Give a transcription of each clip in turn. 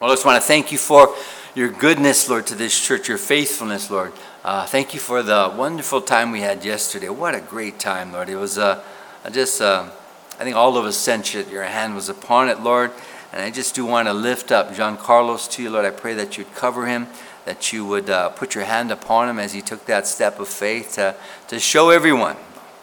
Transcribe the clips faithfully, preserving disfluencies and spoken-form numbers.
Well, I just want to thank you for your goodness, Lord, to this church, your faithfulness, Lord. Uh, thank you for the wonderful time we had yesterday. What a great time, Lord. It was uh, just, uh, I think all of us sensed it. Your hand was upon it, Lord. And I just do want to lift up John Carlos to you, Lord. I pray that you'd cover him, that you would uh, put your hand upon him as he took that step of faith to, to show everyone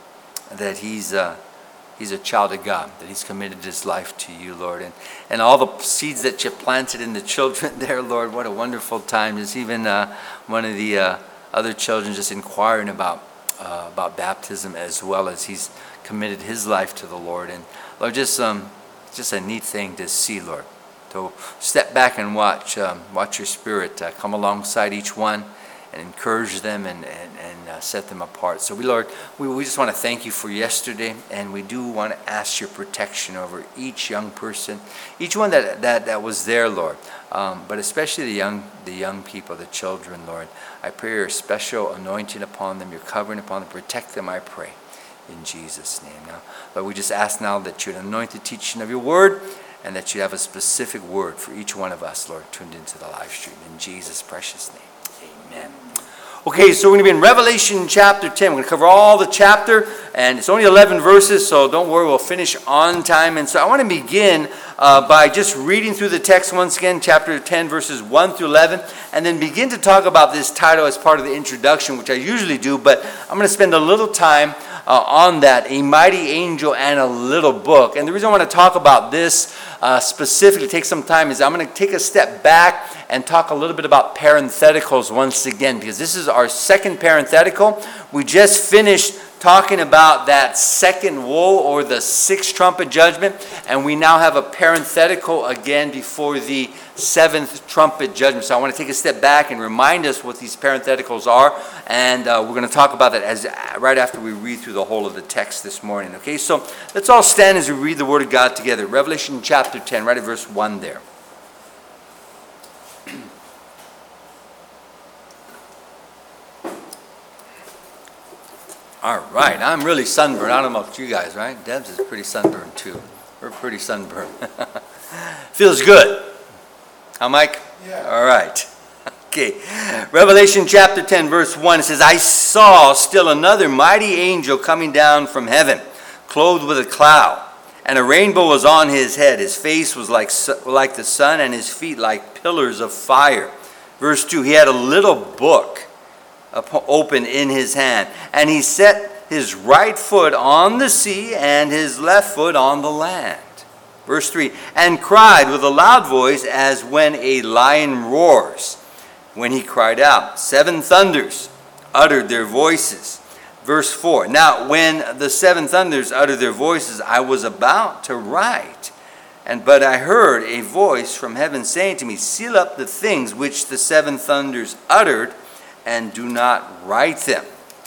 that he's uh, he's a child of God, that he's committed his life to you, Lord. And, and all the seeds that you planted in the children there, Lord, what a wonderful time. There's even uh, one of the uh, other children just inquiring about, uh, about baptism as well, as he's committed his life to the Lord. And Lord, just, um, just a neat thing to see, Lord, to step back and watch, um, watch your Spirit uh, come alongside each one and encourage them and, and, and uh, set them apart. So we, Lord, we, we just want to thank you for yesterday, and we do want to ask your protection over each young person, each one that that, that was there, Lord, um, but especially the young the young people, the children, Lord. I pray your special anointing upon them, your covering upon them. Protect them, I pray, in Jesus' name. Now, Lord, we just ask now that you'd anoint the teaching of your word, and that you have a specific word for each one of us, Lord, tuned into the live stream. In Jesus' precious name. Amen. Okay, so we're going to be in Revelation chapter ten. We're going to cover all the chapter, and it's only eleven verses, so don't worry, we'll finish on time. And so I want to begin uh, by just reading through the text once again, chapter ten, verses one through eleven, and then begin to talk about this title as part of the introduction, which I usually do, but I'm going to spend a little time uh, on that, A Mighty Angel and a Little Book. And the reason I want to talk about this uh, specifically, take some time, is I'm going to take a step back and talk a little bit about parentheticals once again, because this is our second parenthetical. We just finished talking about that second woe, or the sixth trumpet judgment, and we now have a parenthetical again before the seventh trumpet judgment. So I want to take a step back and remind us what these parentheticals are, and uh, we're going to talk about that as right after we read through the whole of the text this morning. Okay, so let's all stand as we read the Word of God together. Revelation chapter ten, right at verse one there. All right, I'm really sunburned. I don't know about you guys, right? Debs is pretty sunburned too. We're pretty sunburned. Feels good. How, Mike? Yeah. All right. Okay. Revelation chapter ten, verse one, it says, I saw still another mighty angel coming down from heaven, clothed with a cloud, and a rainbow was on his head. His face was like, like the sun, and his feet like pillars of fire. Verse two, he had a little book open in his hand, and he set his right foot on the sea and his left foot on the land. Verse three, and cried with a loud voice as when a lion roars. When he cried out, seven thunders uttered their voices. Verse four, now when the seven thunders uttered their voices, I was about to write, and but I heard a voice from heaven saying to me, seal up the things which the seven thunders uttered, and do not write them.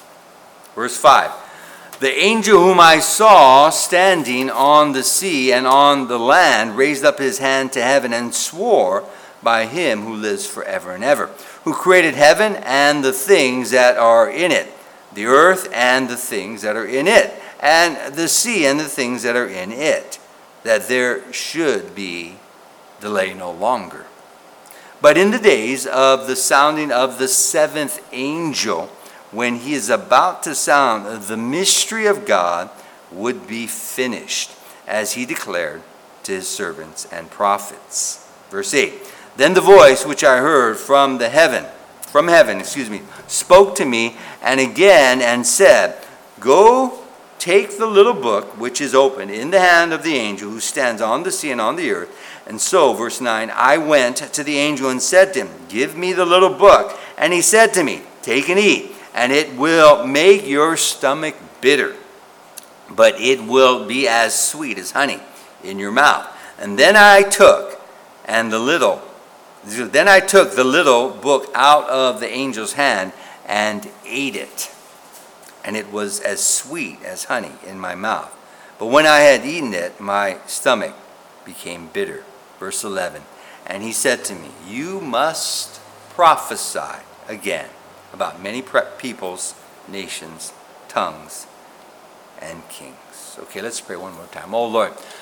Verse five, the angel whom I saw standing on the sea and on the land raised up his hand to heaven and swore by him who lives forever and ever, who created heaven and the things that are in it, the earth and the things that are in it, and the sea and the things that are in it, that there should be delay no longer. But in the days of the sounding of the seventh angel, when he is about to sound, the mystery of God would be finished, as he declared to his servants and prophets. Verse eight, then the voice which I heard from the heaven, from heaven, excuse me, spoke to me and again and said, go take the little book which is open in the hand of the angel who stands on the sea and on the earth. And so, verse nine, I went to the angel and said to him, give me the little book. And he said to me, take and eat, and it will make your stomach bitter, but it will be as sweet as honey in your mouth. And then I took and the little, then I took the little book out of the angel's hand and ate it, and it was as sweet as honey in my mouth. But when I had eaten it, my stomach became bitter. Verse eleven, and he said to me, you must prophesy again about many peoples, nations, tongues, and kings. Okay, let's pray one more time. Oh Lord,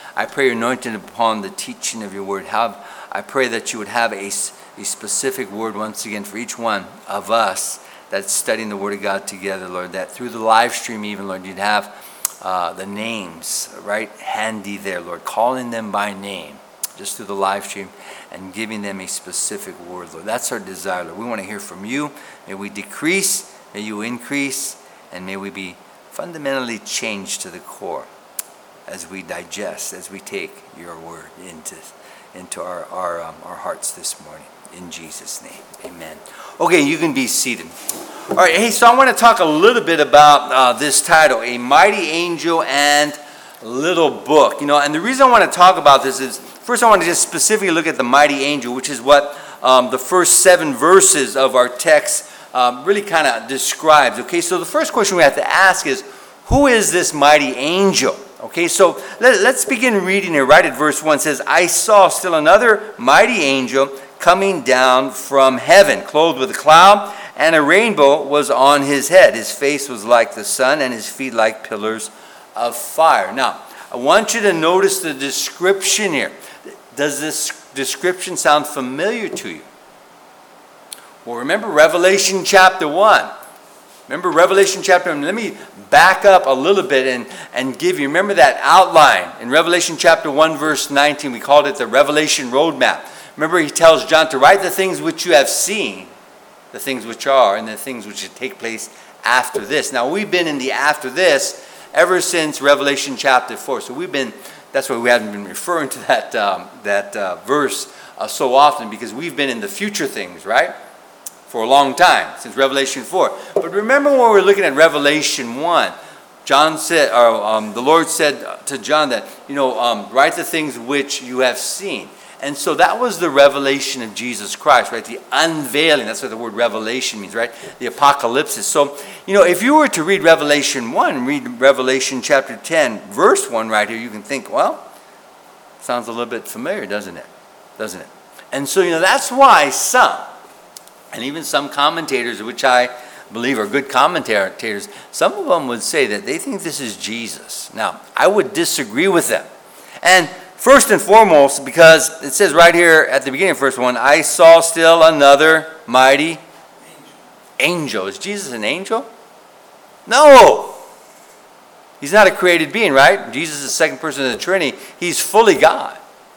I pray your anointing upon the teaching of your word. Have, I pray that you would have a, a specific word once again for each one of us that's studying the word of God together, Lord, that through the live stream even, Lord, you'd have uh, the names right handy there, Lord, calling them by name just through the live stream and giving them a specific word, Lord. That's our desire, Lord. We want to hear from you. May we decrease, may you increase, and may we be fundamentally changed to the core as we digest, as we take your word into, into our, our, um, our hearts this morning. In Jesus' name, amen. Okay, you can be seated. All right, hey, so I want to talk a little bit about uh, this title, A Mighty Angel and Little Book. You know, and the reason I want to talk about this is, first I want to just specifically look at the mighty angel, which is what um, the first seven verses of our text um, really kind of describes. Okay, so the first question we have to ask is, who is this mighty angel? Okay, so let, let's begin reading here. Right at verse one, it says, I saw still another mighty angel coming down from heaven, clothed with a cloud, and a rainbow was on his head. His face was like the sun, and his feet like pillars of fire. Now, I want you to notice the description here. Does this description sound familiar to you? Well, remember Revelation chapter one. Remember Revelation chapter one. Let me back up a little bit and, and give you, remember that outline in Revelation chapter one, verse nineteen. We called it the Revelation Roadmap. Remember, he tells John to write the things which you have seen, the things which are, and the things which should take place after this. Now, we've been in the after this ever since Revelation chapter four. So we've been, that's why we haven't been referring to that, um, that uh, verse uh, so often, because we've been in the future things, right? For a long time, since Revelation four. But remember when we were looking at Revelation one, John said, or um, the Lord said to John that, you know, um, write the things which you have seen. And so that was the revelation of Jesus Christ, right? The unveiling. That's what the word revelation means, right? The apocalypse. So, you know, if you were to read Revelation one, read Revelation chapter ten, verse one right here, you can think, well, sounds a little bit familiar, doesn't it? Doesn't it? And so, you know, that's why some, and even some commentators, which I believe are good commentators, some of them would say that they think this is Jesus. Now, I would disagree with them. And first and foremost, because it says right here at the beginning of verse one, I saw still another mighty angel. Is Jesus an angel? No. He's not a created being, right? Jesus is the second person of the Trinity. He's fully God.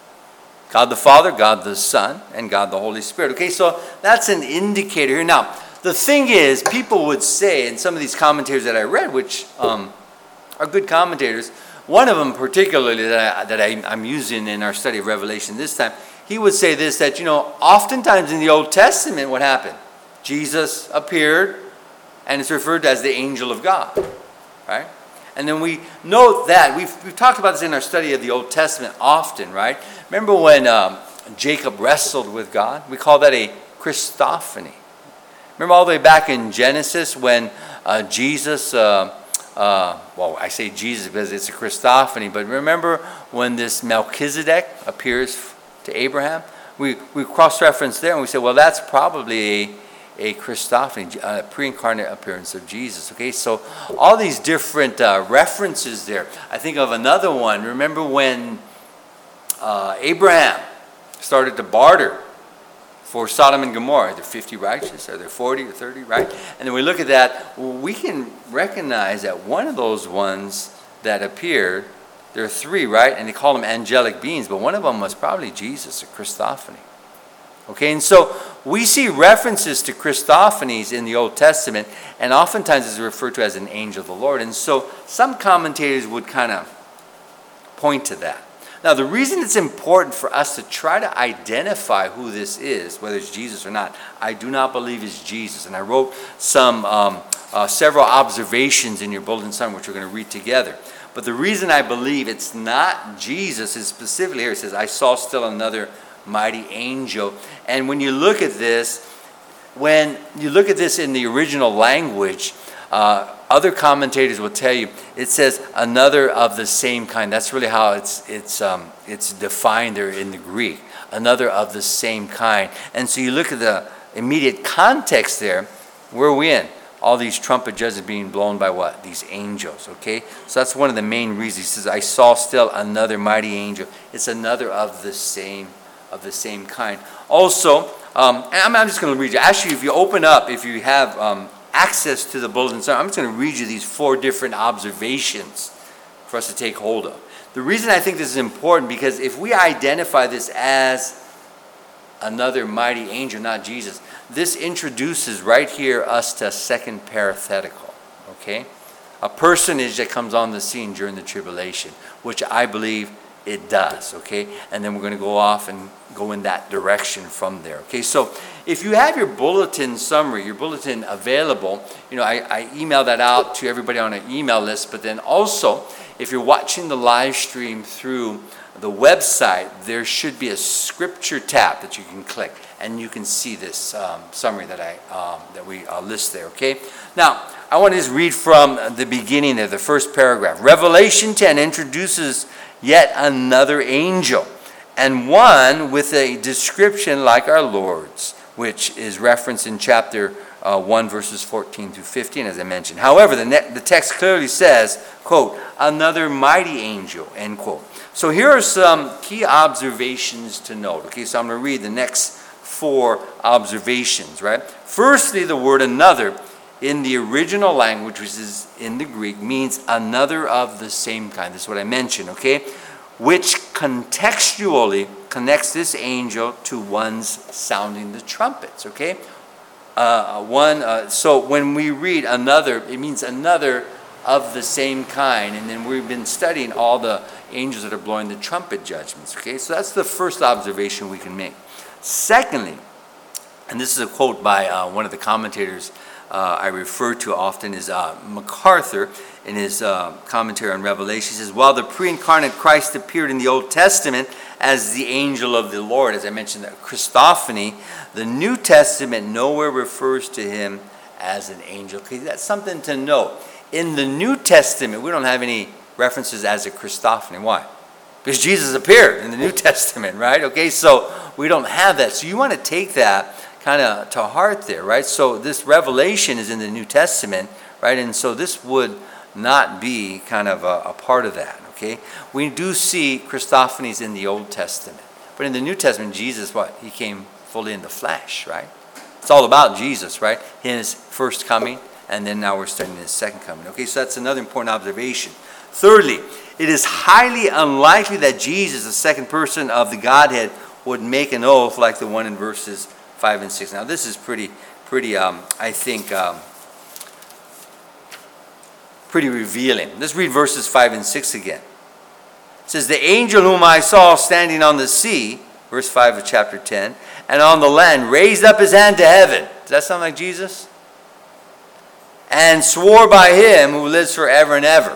God the Father, God the Son, and God the Holy Spirit. Okay, so that's an indicator here. Now, the thing is, people would say, and some of these commentators that I read, which um, are good commentators, one of them particularly that, I, that I, I'm using in our study of Revelation this time, he would say this, that, you know, oftentimes in the Old Testament, what happened? Jesus appeared, and it's referred to as the angel of God, right? And then we note that, we've, we've talked about this in our study of the Old Testament often, right? Remember when um, Jacob wrestled with God? We call that a Christophany. Remember all the way back in Genesis when uh, Jesus... Uh, Uh, well, I say Jesus because it's a Christophany, but remember when this Melchizedek appears to Abraham? We we cross-reference there and we say, well, that's probably a, a Christophany, a pre-incarnate appearance of Jesus. Okay, so all these different uh, references there. I think of another one. Remember when uh, Abraham started to barter for Sodom and Gomorrah? Are there fifty righteous? Are there forty or thirty, right? And then we look at that, we can recognize that one of those ones that appeared, there are three, right? And they call them angelic beings, but one of them was probably Jesus, a Christophany. Okay, and so we see references to Christophanies in the Old Testament, and oftentimes it's referred to as an angel of the Lord. And so some commentators would kind of point to that. Now, the reason it's important for us to try to identify who this is, whether it's Jesus or not, I do not believe it's Jesus. And I wrote some um, uh, several observations in your bulletin summary, which we're going to read together. But the reason I believe it's not Jesus is specifically here. It says, I saw still another mighty angel. And when you look at this, when you look at this in the original language, uh, other commentators will tell you it says another of the same kind. That's really how it's it's um, it's defined there in the Greek. Another of the same kind. And so you look at the immediate context there. Where are we in? all these trumpet judges being blown by what? These angels, okay? So that's one of the main reasons. He says, I saw still another mighty angel. It's another of the same, of the same kind. Also, um, and I'm, I'm just going to read you. Actually, if you open up, if you have um, access to the bulletin, so I'm just going to read you these four different observations for us to take hold of. The reason I think this is important, because if we identify this as another mighty angel, not Jesus, this introduces right here us to a second parenthetical, okay? A personage that comes on the scene during the tribulation, which I believe it does, okay? And then we're going to go off and go in that direction from there, okay? So if you have your bulletin summary, your bulletin available, you know, I, I email that out to everybody on an email list, but then also, if you're watching the live stream through the website, there should be a scripture tab that you can click, and you can see this um, summary that I um, that we uh, list there, okay? Now, I want to just read from the beginning there, the first paragraph. Revelation ten introduces yet another angel, and one with a description like our Lord's, which is referenced in chapter uh, one, verses fourteen through fifteen, as I mentioned. However, the, ne- the text clearly says, quote, another mighty angel, end quote. So here are some key observations to note. Okay, so I'm going to read the next four observations, right? Firstly, the word another in the original language, which is in the Greek, means another of the same kind. This is what I mentioned, okay? Which contextually connects this angel to one's sounding the trumpets, okay? Uh, one. Uh, so when we read another, it means another of the same kind. And then we've been studying all the angels that are blowing the trumpet judgments, okay? So that's the first observation we can make. Secondly, and this is a quote by uh, one of the commentators uh, I refer to often, is uh, MacArthur in his uh, commentary on Revelation. He says, while the pre-incarnate Christ appeared in the Old Testament as the angel of the Lord, as I mentioned, that Christophany, the New Testament nowhere refers to him as an angel. Okay, that's something to note. In the New Testament, we don't have any references as a Christophany. Why? Because Jesus appeared in the New Testament, right? Okay, so we don't have that. So you want to take that kind of to heart there, right? So this revelation is in the New Testament, right? And so this would not be kind of a, a part of that, okay? We do see Christophanies in the Old Testament. But in the New Testament, Jesus, what? He came fully in the flesh, right? It's all about Jesus, right? His first coming, and then now we're studying his second coming. Okay, so that's another important observation. Thirdly, it is highly unlikely that Jesus, the second person of the Godhead, would make an oath like the one in verses five and six. Now, this is pretty, pretty, um, I think, um, pretty revealing. Let's read verses five and six again. It says, the angel whom I saw standing on the sea, verse five of chapter ten, and on the land, raised up his hand to heaven. Does that sound like Jesus? And swore by him who lives forever and ever.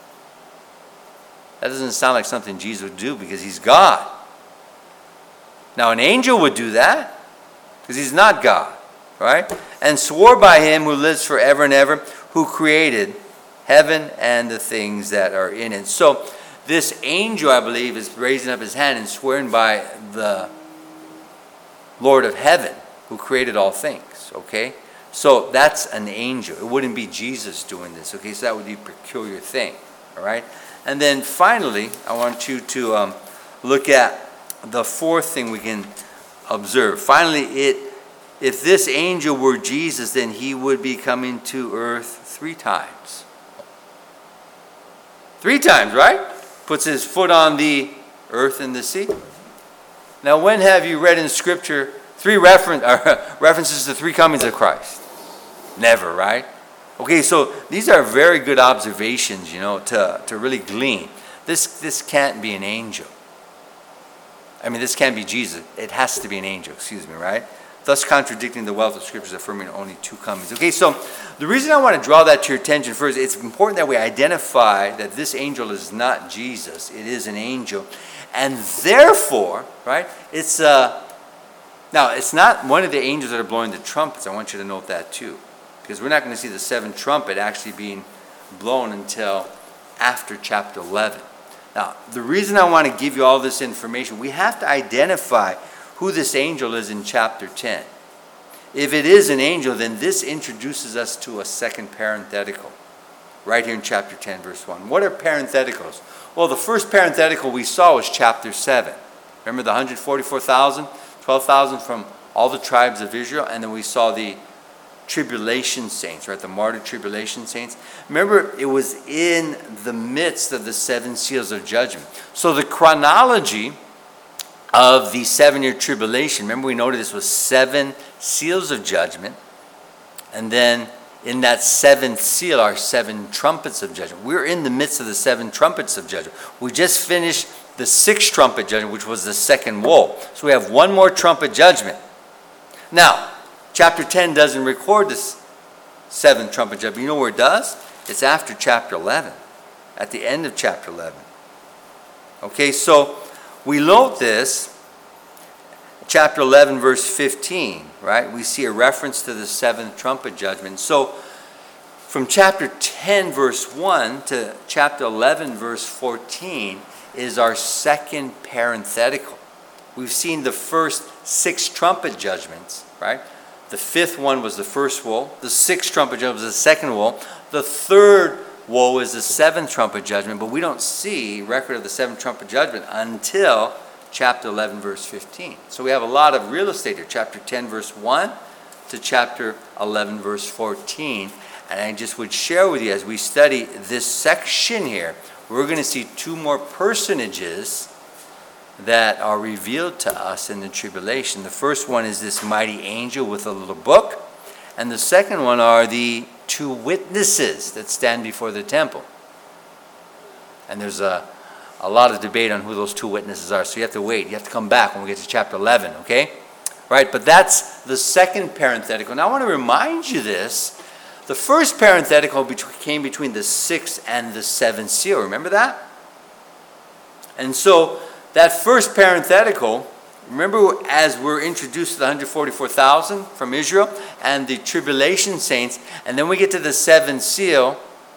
That doesn't sound like something Jesus would do, because he's God. Now, an angel would do that, because he's not God, right? And swore by him who lives forever and ever, who created heaven and the things that are in it. So this angel, I believe, is raising up his hand and swearing by the Lord of heaven, who created all things, okay? So that's an angel. It wouldn't be Jesus doing this, okay? So that would be a peculiar thing, all right? And then finally, I want you to um, look at the fourth thing we can observe. Finally, it if this angel were Jesus, then he would be coming to earth three times. Three times, right? Puts his foot on the earth and the sea. Now, when have you read in Scripture three refer- uh, references to three comings of Christ? Never, right? Okay, so these are very good observations, you know, to, to really glean. This, this can't be an angel. I mean, this can't be Jesus. It has to be an angel, excuse me, right? Thus contradicting the wealth of Scriptures, affirming only two comings. Okay, so the reason I want to draw that to your attention first, it's important that we identify that this angel is not Jesus. It is an angel. And therefore, right, it's uh, now, it's not one of the angels that are blowing the trumpets. I want you to note that too. Because we're not going to see the seventh trumpet actually being blown until after chapter eleven. Now, the reason I want to give you all this information, we have to identify who this angel is in chapter ten. if it is an angel, then this introduces us to a second parenthetical, right here in chapter ten, verse one. What are parentheticals? Well, the first parenthetical we saw was chapter seven. Remember the one hundred forty-four thousand, twelve thousand from all the tribes of Israel, and then we saw the tribulation saints, right? The martyr tribulation saints. Remember, it was in the midst of the seven seals of judgment. So the chronology of the seven-year tribulation, remember we noted this was seven seals of judgment, and then in that seventh seal are seven trumpets of judgment. We're in the midst of the seven trumpets of judgment. We just finished the sixth trumpet judgment, which was the second woe. So we have one more trumpet judgment. Now, chapter ten doesn't record this seventh trumpet judgment. You know where it does? It's after chapter eleven, at the end of chapter eleven. Okay, so we note this, chapter eleven, verse fifteen, right? We see a reference to the seventh trumpet judgment. So from chapter ten, verse one to chapter eleven, verse fourteen is our second parenthetical. We've seen the first six trumpet judgments, right? The fifth one was the first woe. The sixth trumpet judgment was the second woe. The third woe is the seventh trumpet judgment, but we don't see record of the seventh trumpet judgment until chapter eleven, verse fifteen. So we have a lot of real estate here. Chapter ten, verse one to chapter eleven, verse fourteen. And I just would share with you as we study this section here, we're going to see two more personages that are revealed to us in the tribulation. The first one is this mighty angel with a little book. And the second one are the two witnesses that stand before the temple. And there's a, a lot of debate on who those two witnesses are. So you have to wait. You have to come back when we get to chapter eleven, okay? Right, but that's the second parenthetical. Now I want to remind you this. The first parenthetical came between the sixth and the seventh seal. Remember that? And so that first parenthetical, remember as we're introduced to the one hundred forty-four thousand from Israel and the tribulation saints, and then we get to the seventh seal.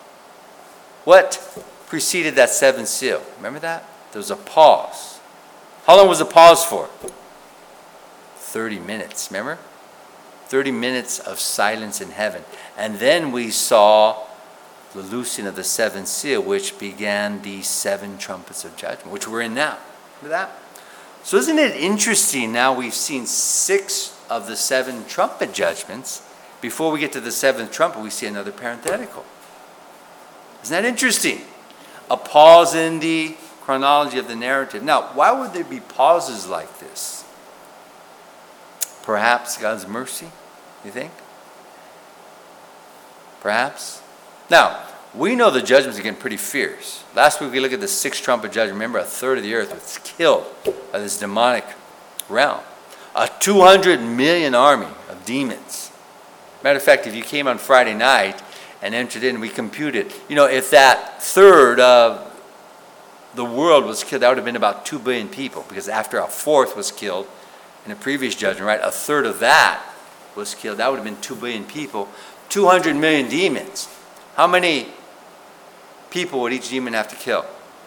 What preceded that seventh seal? Remember that? There was a pause. How long was the pause for? thirty minutes, remember? thirty minutes of silence in heaven. And then we saw the loosing of the seventh seal, which began the seven trumpets of judgment, which we're in now. Remember that? So isn't it interesting now we've seen six of the seven trumpet judgments. Before we get to the seventh trumpet, we see another parenthetical. Isn't that interesting? A pause in the chronology of the narrative. Now, why would there be pauses like this? Perhaps God's mercy, you think? Perhaps? Now, we know the judgments are getting pretty fierce. Last week we looked at the sixth trumpet judgment. Remember, a third of the earth was killed by this demonic realm. A two hundred million army of demons. Matter of fact, if you came on Friday night and entered in, we computed, you know, if that third of the world was killed, that would have been about two billion people, because after a fourth was killed in a previous judgment, right, a third of that was killed. That would have been two billion people. two hundred million demons. How many people would each demon have to kill?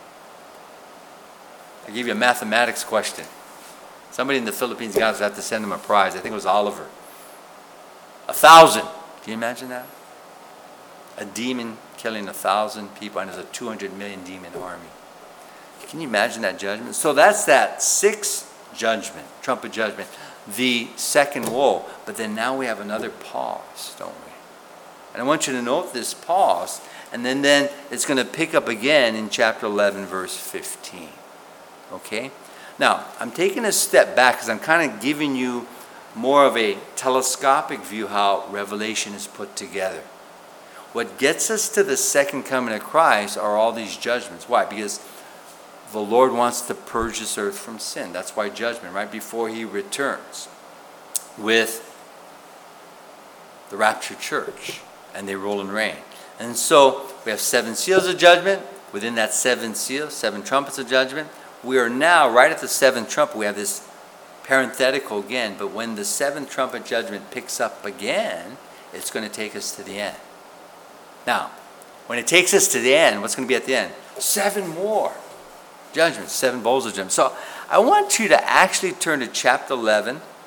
I gave you a mathematics question. Somebody in the Philippines got us to have to send them a prize. I think it was Oliver. A thousand. Can you imagine that? A demon killing a thousand people, and there's a two hundred million demon army. Can you imagine that judgment? So that's that sixth judgment, trumpet judgment, the second woe. But then now we have another pause, don't we? And I want you to note this pause, and then, then it's going to pick up again in chapter eleven, verse fifteen. Okay? Now, I'm taking a step back because I'm kind of giving you more of a telescopic view how Revelation is put together. What gets us to the second coming of Christ are all these judgments. Why? Because the Lord wants to purge this earth from sin. That's why judgment, right before he returns with the raptured church, and they rule and reign. And so we have seven seals of judgment. Within that seven seals, seven trumpets of judgment. We are now right at the seventh trumpet. We have this parenthetical again, but when the seventh trumpet judgment picks up again, it's going to take us to the end. Now, when it takes us to the end, what's going to be at the end? Seven more judgments, seven bowls of judgment. So I want you to actually turn to chapter eleven,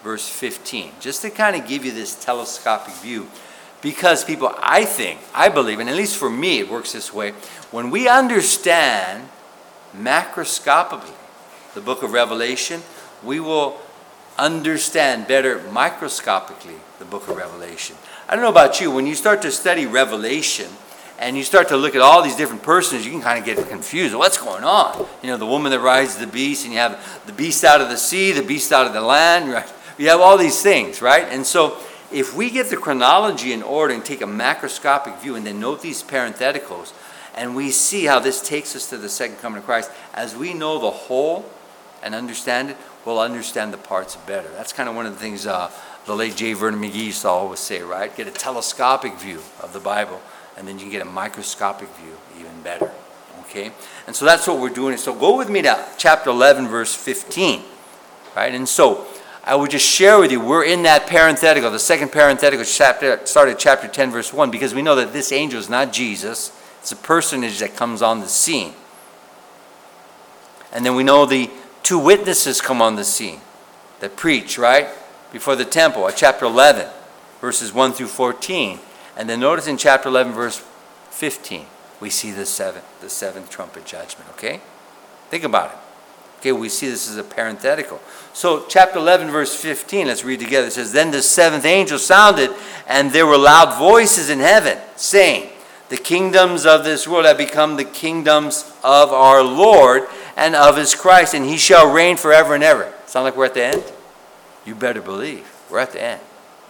verse fifteen, just to kind of give you this telescopic view. Because people, I think, I believe, and at least for me it works this way, when we understand macroscopically the book of Revelation, we will understand better microscopically the book of Revelation. I don't know about you, when you start to study Revelation and you start to look at all these different persons, you can kind of get confused. What's going on? You know, the woman that rides the beast, and you have the beast out of the sea, the beast out of the land, right? You have all these things, right? And so if we get the chronology in order and take a macroscopic view and then note these parentheticals, and we see how this takes us to the second coming of Christ, as we know the whole and understand it, we'll understand the parts better. That's kind of one of the things uh, the late J. Vernon McGee used to always say, right? Get a telescopic view of the Bible, and then you can get a microscopic view even better, okay? And so that's what we're doing. So go with me to chapter eleven, verse fifteen, right? And so I would just share with you, we're in that parenthetical, the second parenthetical, chapter, started at chapter ten, verse one, because we know that this angel is not Jesus. It's a personage that comes on the scene. And then we know the two witnesses come on the scene that preach, right, before the temple at chapter eleven, verses one through fourteen. And then notice in chapter eleven, verse fifteen, we see the seventh, the seventh trumpet judgment, okay? Think about it. Okay, we see this as a parenthetical. So chapter eleven, verse fifteen, let's read together. It says, "Then the seventh angel sounded, and there were loud voices in heaven, saying, the kingdoms of this world have become the kingdoms of our Lord and of his Christ, and he shall reign forever and ever." Sound like we're at the end? You better believe. We're at the end.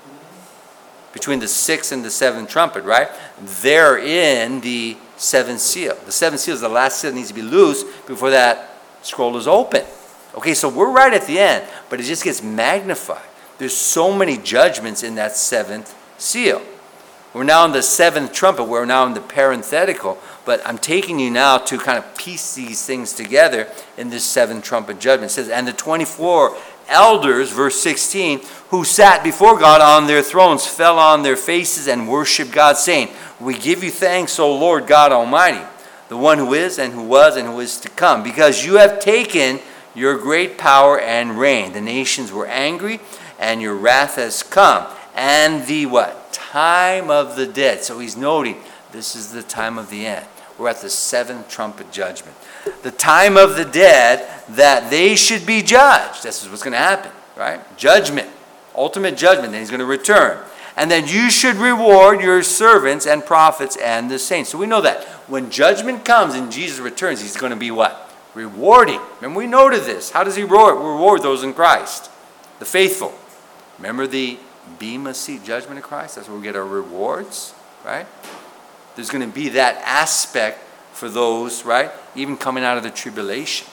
Between the sixth and the seventh trumpet, right? They're in the seventh seal. The seventh seal is the last seal that needs to be loose before that scroll is open. Okay, so we're right at the end, but it just gets magnified. There's so many judgments in that seventh seal. We're now in the seventh trumpet. We're now in the parenthetical. But I'm taking you now to kind of piece these things together in this seventh trumpet judgment. It says, "And the twenty-four elders," verse sixteen, "who sat before God on their thrones fell on their faces and worshiped God, saying, we give you thanks, O Lord God Almighty, the one who is and who was and who is to come, because you have taken your great power and reign. The nations were angry, and your wrath has come. And the what? Time of the dead." So he's noting this is the time of the end. We're at the seventh trumpet judgment. The time of the dead, that they should be judged. This is what's going to happen, right? Judgment. Ultimate judgment. Then he's going to return. And then you should reward your servants and prophets and the saints. So we know that when judgment comes and Jesus returns, he's going to be what? Rewarding. Remember, we noted this. How does he reward, reward those in Christ? The faithful. Remember the Bema seat judgment of Christ? That's where we get our rewards, right? There's going to be that aspect for those, right? Even coming out of the tribulation,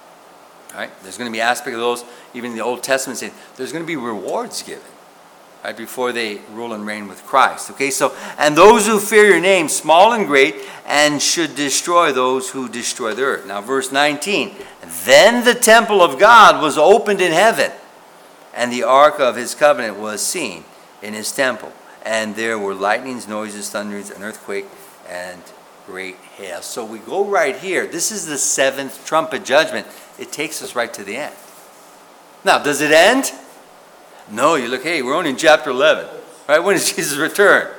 right? There's going to be aspect of those, even in the Old Testament, saying there's going to be rewards given, right? Before they rule and reign with Christ, okay? So, "And those who fear your name, small and great, and should destroy those who destroy the earth." Now, verse nineteen, "Then the temple of God was opened in heaven, and the ark of his covenant was seen in his temple. And there were lightnings, noises, thunderings, an earthquake, and great hail." So we go right here. This is the seventh trumpet judgment. It takes us right to the end. Now, does it end? No, you look, hey, we're only in chapter eleven. Right? When does Jesus return?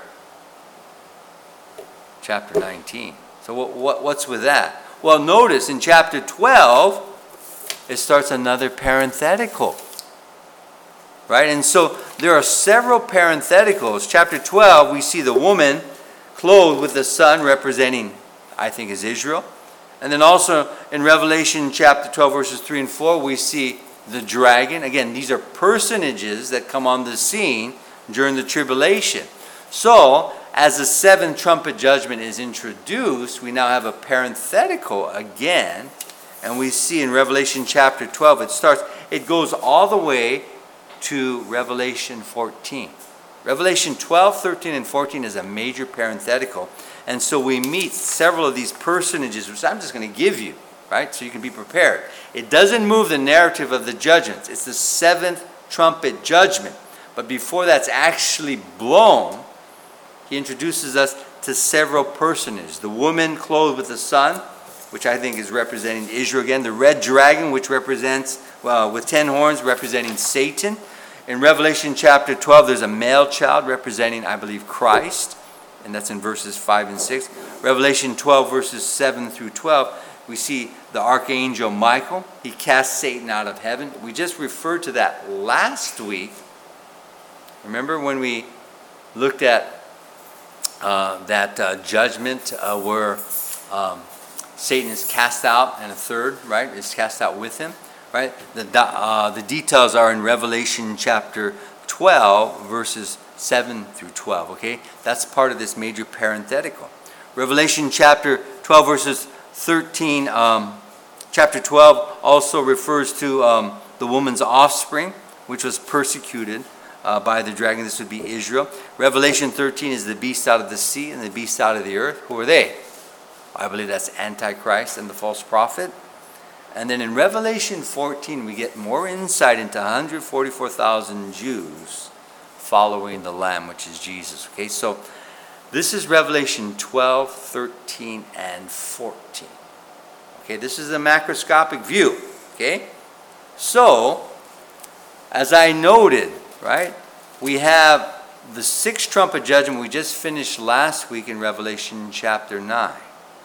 Chapter nineteen. So what, what, what's with that? Well, notice in chapter twelve, it starts another parenthetical. Right? And so there are several parentheticals. Chapter twelve, we see the woman clothed with the sun, representing, I think, is Israel. And then also in Revelation chapter twelve, verses three and four, we see the dragon. Again, these are personages that come on the scene during the tribulation. So, as the seventh trumpet judgment is introduced, we now have a parenthetical again. And we see in Revelation chapter twelve, it starts, it goes all the way to Revelation fourteen. Revelation twelve, thirteen, and fourteen is a major parenthetical. And so we meet several of these personages, which I'm just going to give you, right? So you can be prepared. It doesn't move the narrative of the judgments. It's the seventh trumpet judgment. But before that's actually blown, he introduces us to several personages. The woman clothed with the sun, which I think is representing Israel again. The red dragon, which represents, well, with ten horns, representing Satan. In Revelation chapter twelve, there's a male child representing, I believe, Christ. And that's in verses five and six. Revelation twelve, verses seven through twelve, we see the archangel Michael. He cast Satan out of heaven. We just referred to that last week. Remember when we looked at uh, that uh, judgment uh, where um, Satan is cast out and a third, right, is cast out with him, right? The, uh, the details are in Revelation chapter twelve, verses seven through twelve, okay? That's part of this major parenthetical. Revelation chapter twelve, verses thirteen, um, chapter twelve also refers to um, the woman's offspring, which was persecuted uh, by the dragon. This would be Israel. Revelation thirteen is the beast out of the sea and the beast out of the earth. Who are they? I believe that's Antichrist and the false prophet. And then in Revelation fourteen, we get more insight into one hundred forty-four thousand Jews following the Lamb, which is Jesus. Okay, so this is Revelation twelve, thirteen, and fourteen. Okay, this is a macroscopic view. Okay, so as I noted, right, we have the sixth trumpet judgment we just finished last week in Revelation chapter nine.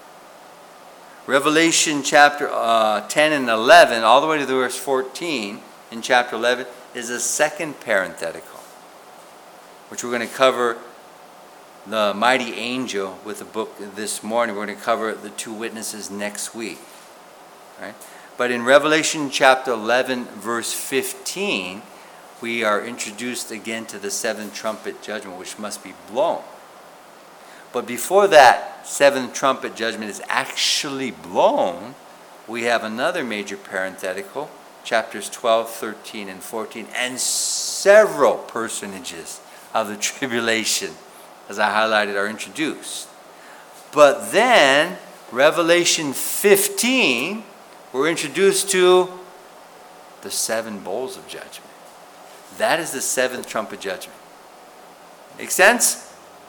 Revelation chapter uh, ten and eleven, all the way to the verse fourteen in chapter eleven, is a second parenthetical, which we're going to cover the mighty angel with the book this morning. We're going to cover the two witnesses next week. Right? But in Revelation chapter eleven, verse fifteen, we are introduced again to the seventh trumpet judgment, which must be blown. But before that seventh trumpet judgment is actually blown, we have another major parenthetical, chapters twelve, thirteen, and fourteen, and several personages of the tribulation, as I highlighted, are introduced. But then, Revelation fifteen, we're introduced to the seven bowls of judgment. That is the seventh trumpet judgment. Make sense?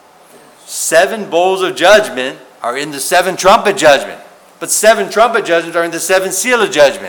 Seven bowls of judgment are in the seven trumpet judgment. But seven trumpet judgments are in the seven seal of judgment.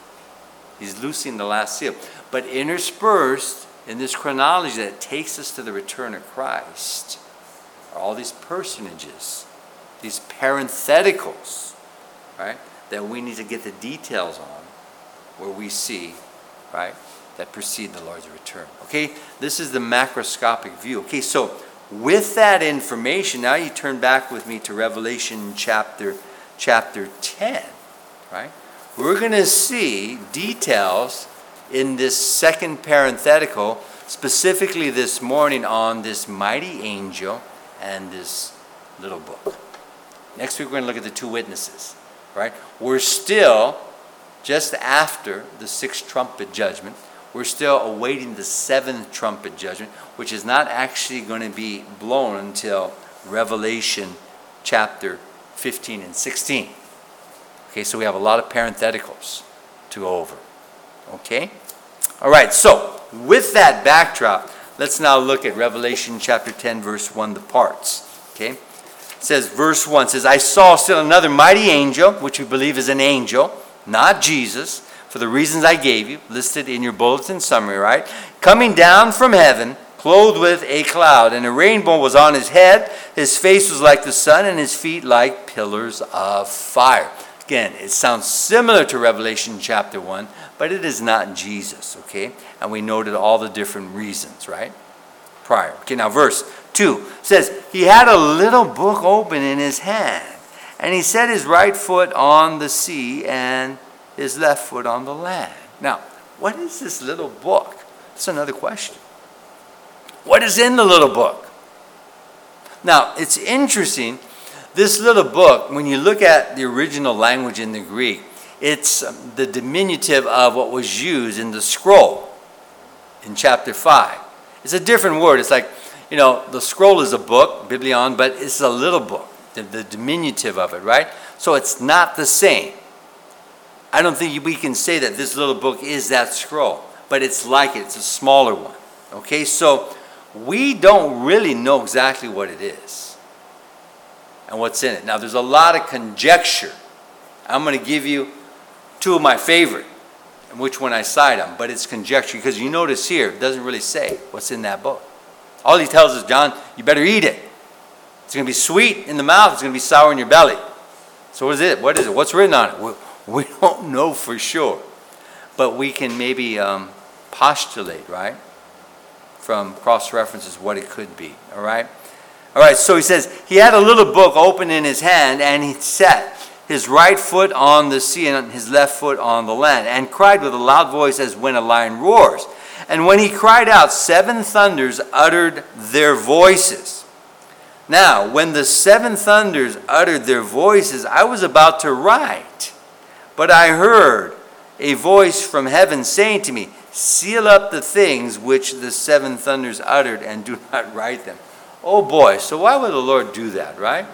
He's loosing the last seal. But interspersed in this chronology that takes us to the return of Christ are all these personages, these parentheticals, right, that we need to get the details on, where we see, right, that precede the Lord's return. Okay, this is the macroscopic view. Okay, so with that information, now you turn back with me to Revelation chapter chapter ten, right? We're going to see details in this second parenthetical, specifically this morning on this mighty angel and this little book. Next week we're going to look at the two witnesses, right? We're still just after the sixth trumpet judgment. We're still awaiting the seventh trumpet judgment, which is not actually going to be blown until Revelation chapter fifteen and sixteen. Okay, so we have a lot of parentheticals to go over. Okay? All right, so with that backdrop, let's now look at Revelation chapter ten, verse one, the parts. Okay? It says, verse one says, I saw still another mighty angel, which we believe is an angel, not Jesus, for the reasons I gave you, listed in your bulletin summary, right? Coming down from heaven, clothed with a cloud, and a rainbow was on his head. His face was like the sun, and his feet like pillars of fire. Again, it sounds similar to Revelation chapter one, but it is not Jesus, okay? And we noted all the different reasons, right? Prior. Okay, now verse two says, he had a little book open in his hand, and he set his right foot on the sea and his left foot on the land. Now, what is this little book? That's another question. What is in the little book? Now, it's interesting. This little book, when you look at the original language in the Greek, it's the diminutive of what was used in the scroll in chapter five. It's a different word. It's like, you know, the scroll is a book, biblion, but it's a little book, the, the diminutive of it, right? So it's not the same. I don't think we can say that this little book is that scroll, but it's like it. It's a smaller one. Okay, so we don't really know exactly what it is and what's in it. Now, there's a lot of conjecture. I'm going to give you two of my favorite. which one I side on, but it's conjecture, because you notice here, it doesn't really say what's in that book. All he tells us, John, you better eat it. It's going to be sweet in the mouth, it's going to be sour in your belly. So what is it? What is it? What's written on it? We, we don't know for sure, but we can maybe um, postulate, right? From cross-references what it could be, all right? All right, so he says, he had a little book open in his hand, and he set his right foot on the sea and his left foot on the land, and cried with a loud voice as when a lion roars. And when he cried out, seven thunders uttered their voices. Now, when the seven thunders uttered their voices, I was about to write, but I heard a voice from heaven saying to me, seal up the things which the seven thunders uttered, and do not write them. Oh boy, so why would the Lord do that, right?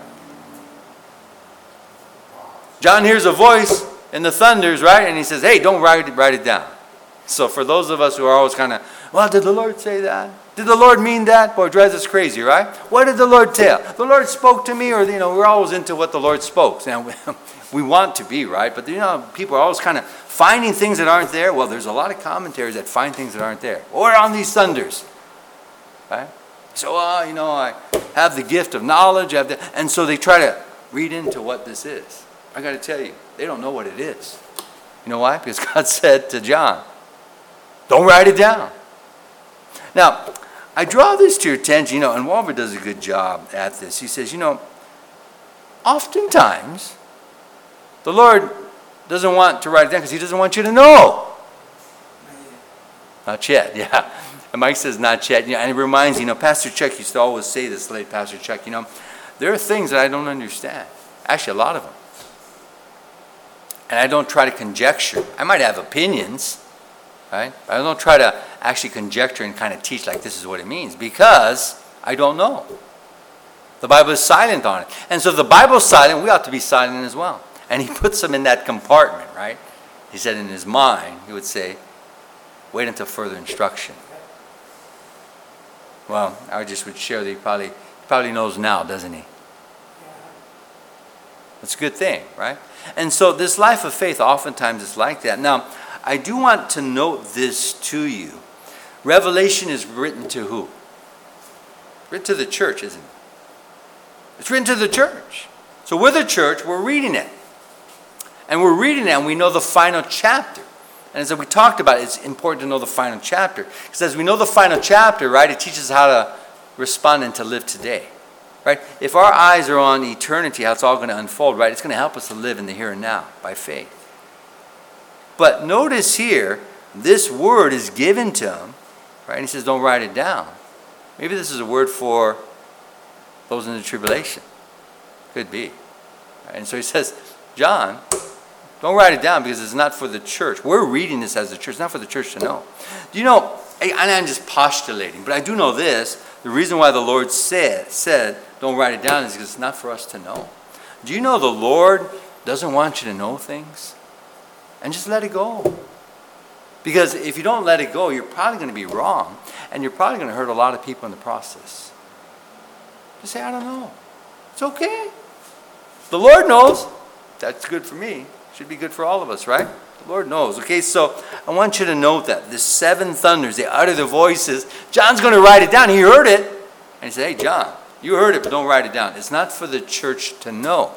John hears a voice in the thunders, right? And he says, hey, don't write it, write it down. So for those of us who are always kind of, well, did the Lord say that? Did the Lord mean that? Boy, it drives us crazy, right? What did the Lord tell? The Lord spoke to me, or, you know, we're always into what the Lord spoke. Now, we want to be, right? But, you know, people are always kind of finding things that aren't there. Well, there's a lot of commentaries that find things that aren't there. Or on these thunders, right? So, uh, you know, I have the gift of knowledge. I have the, and so they try to read into what this is. I got to tell you, they don't know what it is. You know why? Because God said to John, don't write it down. Now, I draw this to your attention, you know, and Walter does a good job at this. He says, you know, oftentimes, the Lord doesn't want to write it down because he doesn't want you to know. Not yet, yeah. And Mike says not yet. Yeah, and it reminds you, you know, Pastor Chuck used to always say this, late Pastor Chuck, you know, there are things that I don't understand. Actually, a lot of them. And I don't try to conjecture. I might have opinions, right? But I don't try to actually conjecture and kind of teach like this is what it means, because I don't know. The Bible is silent on it. And so if the Bible's silent, we ought to be silent as well. And he puts them in that compartment, right? He said in his mind, he would say, wait until further instruction. Well, I just would share that he probably, he probably knows now, doesn't he? That's a good thing, right? And so this life of faith oftentimes is like that. Now, I do want to note this to you. Revelation is written to who? Written to the church, isn't it? It's written to the church. So we're the church, we're reading it. And we're reading it and we know the final chapter. And as we talked about, it's important to know the final chapter. Because as we know the final chapter, right, it teaches us how to respond and to live today. Right? If our eyes are on eternity, how it's all going to unfold, right? It's going to help us to live in the here and now by faith. But notice here, this word is given to him, right? And he says, don't write it down. Maybe this is a word for those in the tribulation. Could be. Right? And so he says, John, don't write it down because it's not for the church. We're reading this as the church. It's not for the church to know. Do you know, and I'm just postulating, but I do know this. The reason why the Lord said, said don't write it down is because it's not for us to know. Do you know the Lord doesn't want you to know things? And just let it go. Because if you don't let it go, you're probably going to be wrong. And you're probably going to hurt a lot of people in the process. Just say, I don't know. It's okay. The Lord knows. That's good for me. Should be good for all of us, right? The Lord knows. Okay, so I want you to note that. The seven thunders, they utter their voices. John's going to write it down. He heard it. And he said, hey, John, you heard it, but don't write it down. It's not for the church to know.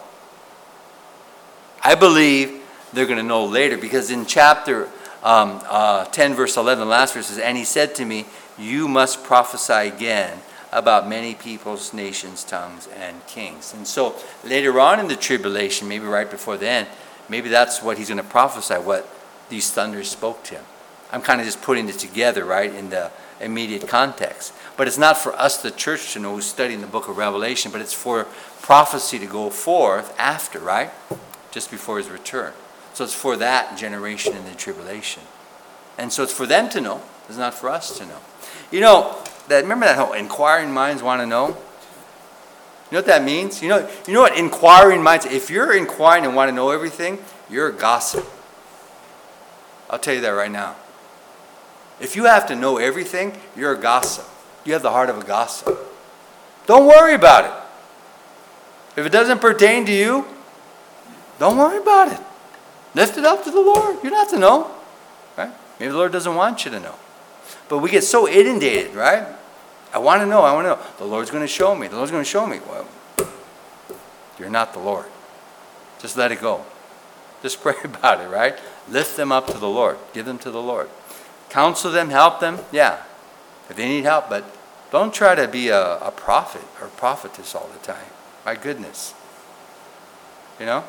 I believe they're going to know later, because in chapter um, uh, ten, verse eleven, the last verse says, and he said to me, you must prophesy again about many peoples, nations, tongues, and kings. And so later on in the tribulation, maybe right before the end, maybe that's what he's going to prophesy, what these thunders spoke to him. I'm kind of just putting it together, right, in the immediate context. But it's not for us, the church, to know who's studying the book of Revelation, but it's for prophecy to go forth after, right, just before his return. So it's for that generation in the tribulation. And so it's for them to know. It's not for us to know. You know, that remember that whole inquiring minds want to know? You know what that means? You know, you know what inquiring minds, if you're inquiring and want to know everything, you're a gossip. I'll tell you that right now. If you have to know everything, you're a gossip. You have the heart of a gossip. Don't worry about it. If it doesn't pertain to you, don't worry about it. Lift it up to the Lord. You don't have to know. right? Maybe the Lord doesn't want you to know. But we get so inundated, right? I want to know, I want to know. The Lord's going to show me. The Lord's going to show me. Well, you're not the Lord. Just let it go. Just pray about it, right? Lift them up to the Lord. Give them to the Lord. Counsel them, help them, yeah, if they need help. But don't try to be a, a prophet or prophetess all the time. My goodness. You know?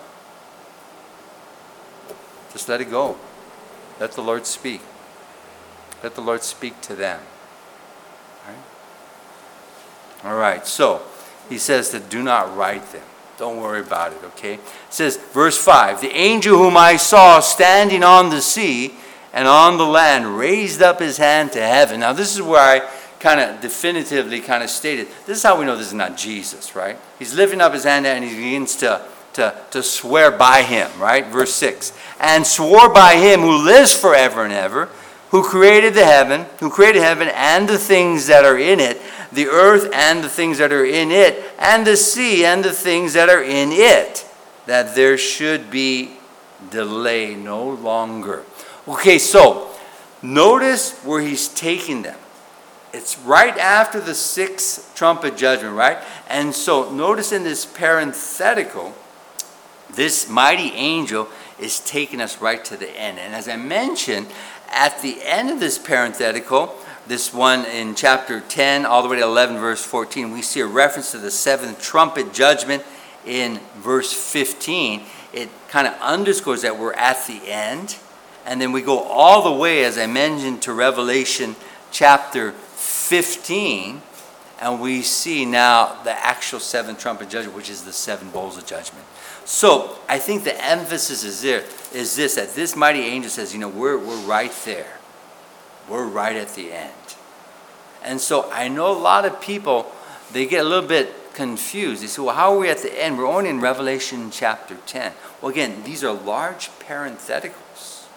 Just let it go. Let the Lord speak. Let the Lord speak to them. All right? All right, so he says that do not write them. Don't worry about it, okay? It says, verse five, the angel whom I saw standing on the sea and on the land raised up his hand to heaven. Now this is where I kind of definitively kind of stated, this is how we know this is not Jesus, right? He's lifting up his hand and he begins to, to, to swear by him, right? Verse six, and swore by him who lives forever and ever, who created the heaven, who created heaven and the things that are in it, the earth and the things that are in it, and the sea and the things that are in it, that there should be delay no longer. Okay, so notice where he's taking them. It's right after the sixth trumpet judgment, right? And so notice in this parenthetical, this mighty angel is taking us right to the end. And as I mentioned, at the end of this parenthetical, this one in chapter ten, all the way to eleven, verse fourteen, we see a reference to the seventh trumpet judgment in verse fifteen. It kind of underscores that we're at the end. And then we go all the way, as I mentioned, to Revelation chapter fifteen. And we see now the actual seventh trumpet judgment, which is the seven bowls of judgment. So I think the emphasis is there, is this, that this mighty angel says, you know, we're, we're right there. We're right at the end. And so I know a lot of people, they get a little bit confused. They say, well, how are we at the end? We're only in Revelation chapter ten. Well, again, these are large parentheticals.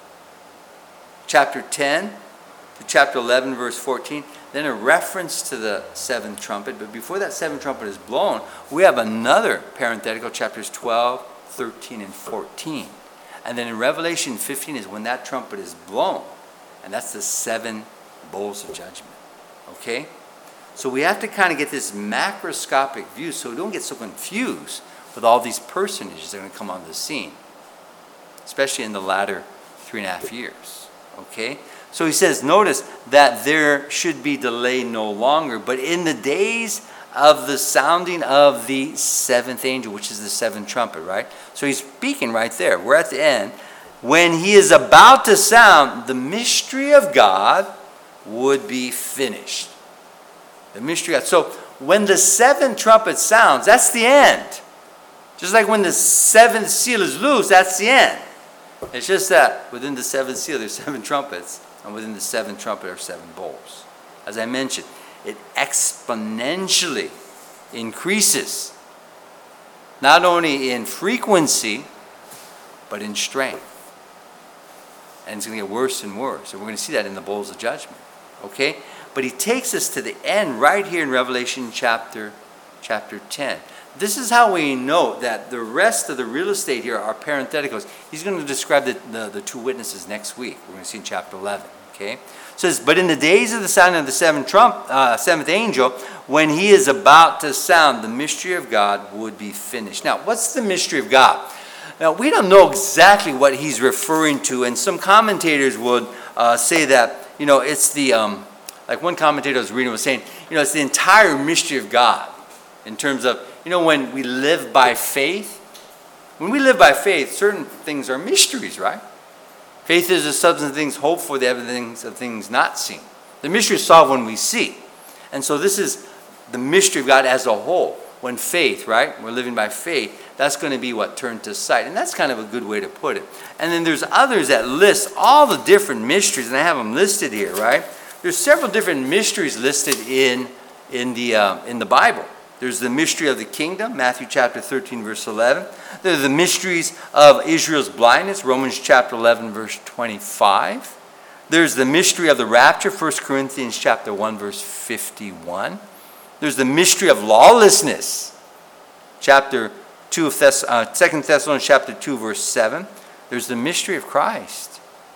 Chapter ten to chapter eleven, verse fourteen, then a reference to the seventh trumpet. But before that seventh trumpet is blown, we have another parenthetical, chapters twelve, thirteen, and fourteen. And then in Revelation fifteen is when that trumpet is blown. And that's the seven bowls of judgment. Okay? So we have to kind of get this macroscopic view so we don't get so confused with all these personages that are going to come on the scene. Especially in the latter three and a half years. Okay? So he says, notice that there should be delay no longer. But in the days of the sounding of the seventh angel, which is the seventh trumpet, right? So he's speaking right there. We're at the end. When he is about to sound, the mystery of God would be finished. The mystery of God. So when the seventh trumpet sounds, that's the end. Just like when the seventh seal is loose, that's the end. It's just that within the seventh seal, there's seven trumpets, and within the seventh trumpet are seven bowls. As I mentioned, it exponentially increases, not only in frequency, but in strength. And it's going to get worse and worse. And we're going to see that in the bowls of judgment. Okay? But he takes us to the end right here in Revelation chapter, chapter ten. This is how we know that the rest of the real estate here are parentheticals. He's going to describe the, the, the two witnesses next week. We're going to see in chapter eleven. Okay? It says, but in the days of the sounding of the seventh, trump, uh, seventh angel, when he is about to sound, the mystery of God would be finished. Now, what's the mystery of God? Now, we don't know exactly what he's referring to, and some commentators would uh, say that, you know, it's the, um, like one commentator I was reading was saying, you know, it's the entire mystery of God in terms of, you know, when we live by faith. When we live by faith, certain things are mysteries, right? Faith is the substance of things hoped for, the evidence of things not seen. The mystery is solved when we see. And so this is the mystery of God as a whole. When faith, right? We're living by faith. That's going to be what turned to sight. And that's kind of a good way to put it. And then there's others that list all the different mysteries. And I have them listed here, right? There's several different mysteries listed in, in, the, uh, in the Bible. There's the mystery of the kingdom, Matthew chapter thirteen, verse eleven. There are the mysteries of Israel's blindness, Romans chapter eleven, verse twenty-five. There's the mystery of the rapture, First Corinthians chapter one, verse fifty-one. There's the mystery of lawlessness, chapter two of Thess- uh, Second Thessalonians chapter two, verse seven. There's the mystery of Christ,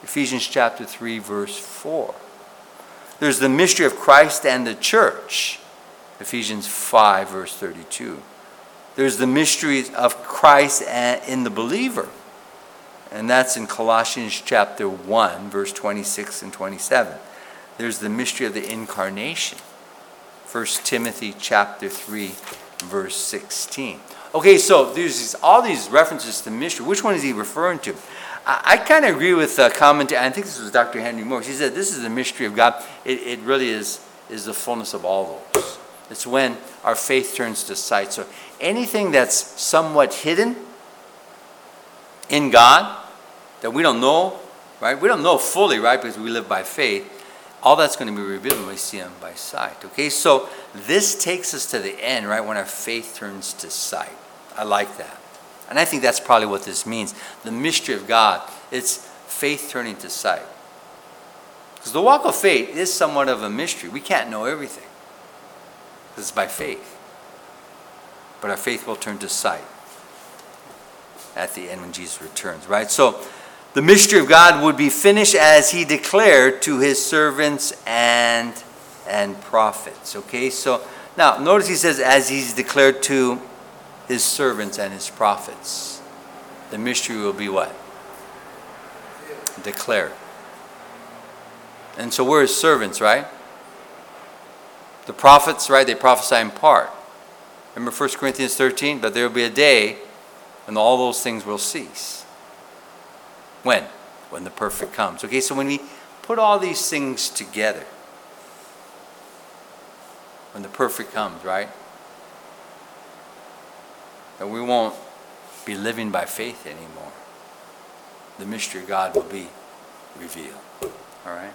Ephesians chapter three, verse four. There's the mystery of Christ and the church. Ephesians five, verse thirty-two. There's the mysteries of Christ in the believer. And that's in Colossians chapter one, verse twenty-six and twenty-seven. There's the mystery of the incarnation. First Timothy chapter three, verse sixteen. Okay, so there's these, all these references to mystery. Which one is he referring to? I, I kind of agree with the commentary. I think this was Doctor Henry Moore. He said this is the mystery of God. It, it really is, is the fullness of all those. It's when our faith turns to sight. So anything that's somewhat hidden in God that we don't know, right? We don't know fully, right? Because we live by faith. All that's going to be revealed when we see him by sight. Okay, so this takes us to the end, right? When our faith turns to sight. I like that. And I think that's probably what this means. The mystery of God, it's faith turning to sight. Because the walk of faith is somewhat of a mystery. We can't know everything. This is by faith. But our faith will turn to sight at the end when Jesus returns, right? So the mystery of God would be finished as he declared to his servants and, and prophets, okay? So now notice he says as he's declared to his servants and his prophets. The mystery will be what? Declared. And so we're his servants, right? The prophets, right, they prophesy in part. Remember First Corinthians thirteen? But there will be a day when all those things will cease. When? When the perfect comes. Okay, so when we put all these things together, when the perfect comes, right? That we won't be living by faith anymore. The mystery of God will be revealed. All right?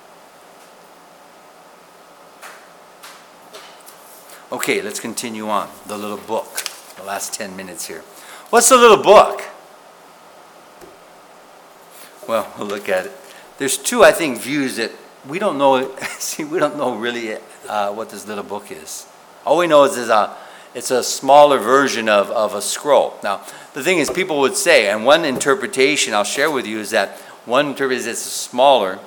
Okay, let's continue on. The little book. The last ten minutes here. What's the little book? Well, we'll look at it. There's two, I think, views that we don't know. See, we don't know really uh, what this little book is. All we know is it's a, it's a smaller version of, of a scroll. Now, the thing is, people would say, and one interpretation I'll share with you is that one interpretation is it's smaller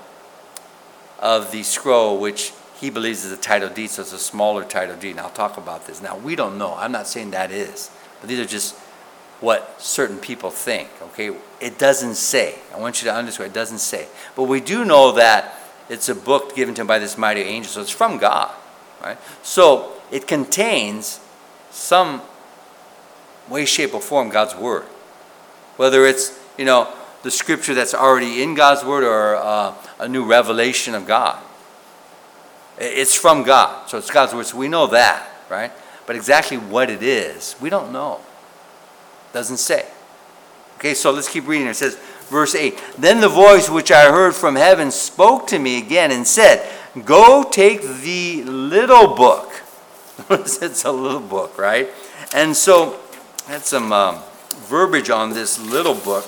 of the scroll, which he believes is a title deed, so it's a smaller title deed. And I'll talk about this. Now, we don't know. I'm not saying that is. But these are just what certain people think, okay? It doesn't say. I want you to understand, it doesn't say. But we do know that it's a book given to him by this mighty angel, so it's from God, right? So it contains some way, shape, or form God's word. Whether it's, you know, the scripture that's already in God's word or uh, a new revelation of God. It's from God, so it's God's word, so we know that, right? But exactly what it is, we don't know. Doesn't say. Okay, so let's keep reading. It says, verse eight, then the voice which I heard from heaven spoke to me again and said, go take the little book. It's a little book, right? And so I had some um, verbiage on this little book,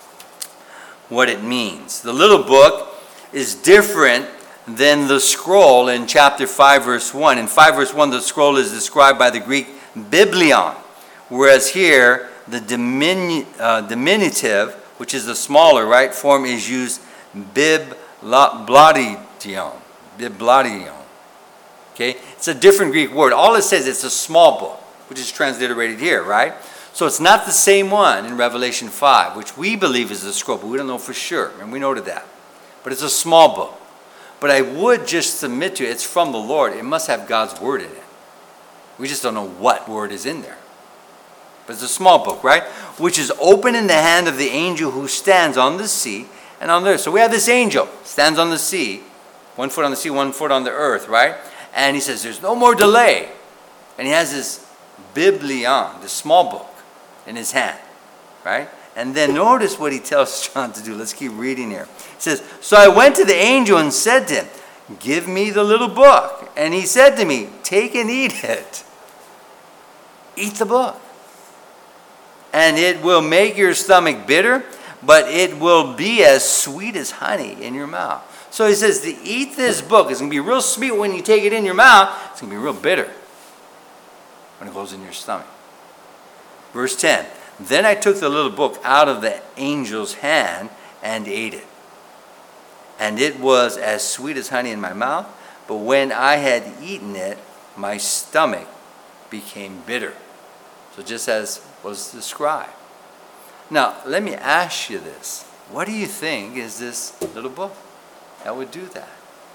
what it means. The little book is different than the scroll in chapter five, verse one. In five, verse one, the scroll is described by the Greek biblion, whereas here, the diminu- uh, diminutive, which is the smaller, right, form is used bibladion. Bibladion. Okay? It's a different Greek word. All it says is it's a small book, which is transliterated here, right? So it's not the same one in Revelation five, which we believe is the scroll, but we don't know for sure, and we noted that. But it's a small book. But I would just submit to you, it's from the Lord. It must have God's word in it. We just don't know what word is in there. But it's a small book, right? Which is open in the hand of the angel who stands on the sea and on the earth. So we have this angel, stands on the sea, one foot on the sea, one foot on the earth, right? And he says, there's no more delay. And he has this biblion, this small book, in his hand, right? And then notice what he tells John to do. Let's keep reading here. He says, so I went to the angel and said to him, give me the little book. And he said to me, take and eat it. Eat the book. And it will make your stomach bitter, but it will be as sweet as honey in your mouth. So he says to eat this book. It's going to be real sweet when you take it in your mouth. It's going to be real bitter when it goes in your stomach. Verse ten. Then I took the little book out of the angel's hand and ate it. and it was as sweet as honey in my mouth. But when I had eaten it, my stomach became bitter. So just as was described. Now, let me ask you this. What do you think is this little book that would do that?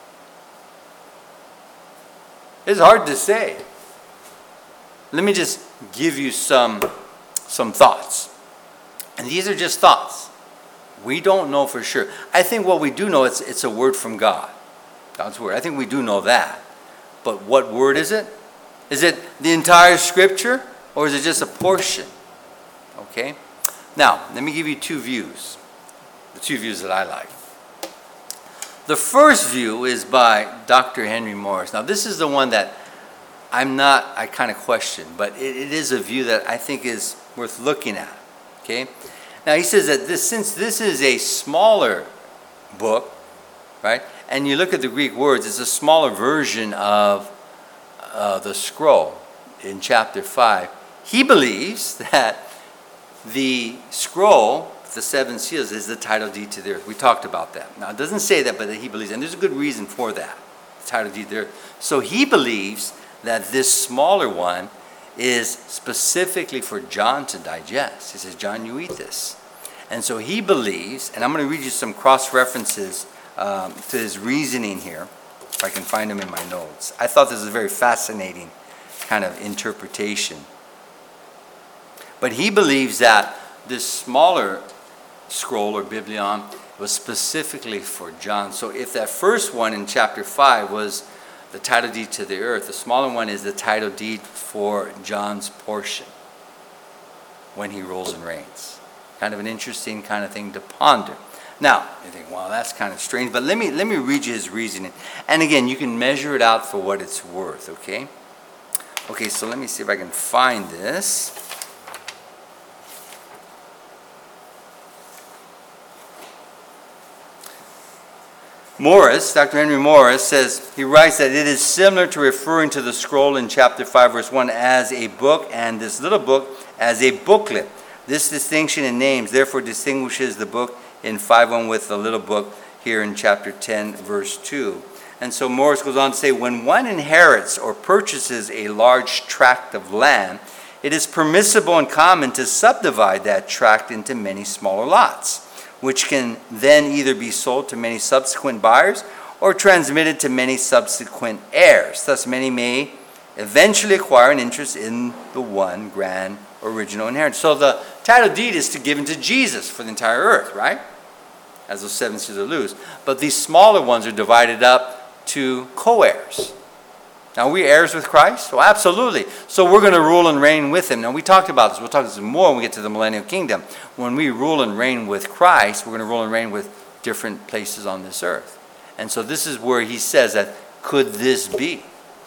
It's hard to say. Let me just give you some, some thoughts. And these are just thoughts. We don't know for sure. I think what we do know, it's, it's a word from God. God's word. I think we do know that. But what word is it? Is it the entire scripture? Or is it just a portion? Okay? Now, let me give you two views. The two views that I like. The first view is by Doctor Henry Morris. Now, this is the one that I'm not, I kind of question, but it, it is a view that I think is worth looking at. Okay? Now, he says that this, since this is a smaller book, right, and you look at the Greek words, it's a smaller version of uh, the scroll in chapter five. He believes that the scroll, the seven seals, is the title deed to the earth. We talked about that. Now, it doesn't say that, but he believes, and there's a good reason for that, the title deed to the earth. So he believes that this smaller one is specifically for John to digest. He says, John, you eat this. And so he believes, and I'm going to read you some cross-references um, to his reasoning here, if I can find them in my notes. I thought this was a very fascinating kind of interpretation. But he believes that this smaller scroll or biblion was specifically for John. So if that first one in chapter five was the title deed to the earth, the smaller one is the title deed for John's portion when he rules and reigns. Kind of an interesting kind of thing to ponder. Now, you think, well, that's kind of strange, but let me let me read you his reasoning. And again, you can measure it out for what it's worth, okay? Okay, so let me see if I can find this. Morris, Doctor Henry Morris, says, he writes that it is similar to referring to the scroll in chapter five, verse one, as a book, and this little book as a booklet. This distinction in names therefore distinguishes the book in five one with the little book here in chapter ten, verse two. And so Morris goes on to say, when one inherits or purchases a large tract of land, it is permissible and common to subdivide that tract into many smaller lots, which can then either be sold to many subsequent buyers or transmitted to many subsequent heirs. Thus, many may eventually acquire an interest in the one grand original inheritance. So the title deed is to give to Jesus for the entire earth, right? As those seven seals are loose. But these smaller ones are divided up to co-heirs. Now, are we heirs with Christ? Well, absolutely. So we're going to rule and reign with him. Now, we talked about this. We'll talk about this more when we get to the millennial kingdom. When we rule and reign with Christ, we're going to rule and reign with different places on this earth. And so this is where he says that, could this be